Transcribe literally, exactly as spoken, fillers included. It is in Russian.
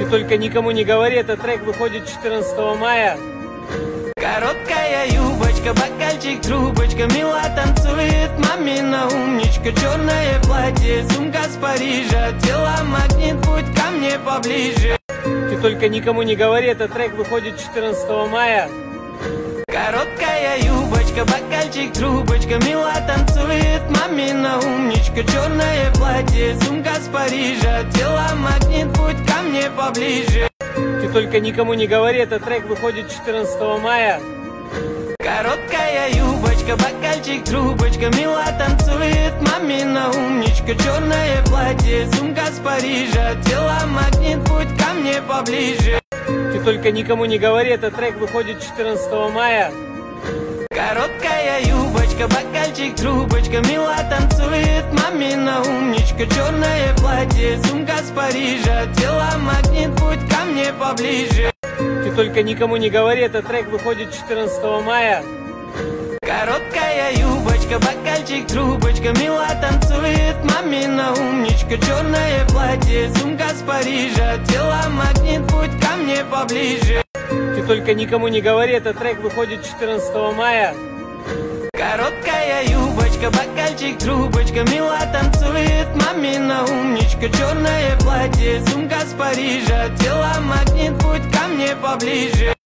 только никому не говори, этот трек выходит четырнадцатого мая. Короткая юбочка, бокальчик, трубочка, мило танцует мамина умничка. Черное платье, сумка с Парижа, тело магнит, путь ко мне поближе. Ты только никому не говори, этот трек выходит четырнадцатого мая. Короткая юбочка, бокальчик, трубочка, мило танцует мамина умничка. Черное платье, сумка с Парижа, тело магнит, путь ко мне поближе. Ты только никому не говори, этот трек выходит четырнадцатого мая. Короткая юбочка, бокальчик, трубочка, мило танцует мамина умничка. Черное платье, сумка с Парижа, тело магнит, путь ко мне поближе. Ты только никому не говори, этот трек выходит четырнадцатого мая. Короткая юбочка, бокальчик, трубочка, мило танцует мамина умничка. Черное платье, сумка с Парижа, тело магнит, путь ко мне поближе. Ты только никому не говори, этот трек выходит четырнадцатого мая. Короткая юбочка, бокальчик, трубочка, мило танцует мамина умничка. Черное платье, сумка с Парижа, тело магнит, путь ко мне поближе. Ты только никому не говори, этот трек выходит четырнадцатого мая. Короткая юбочка, бокальчик, трубочка, мило танцует мамина умничка. Черное платье, сумка с Парижа, тело магнит, путь ко мне поближе.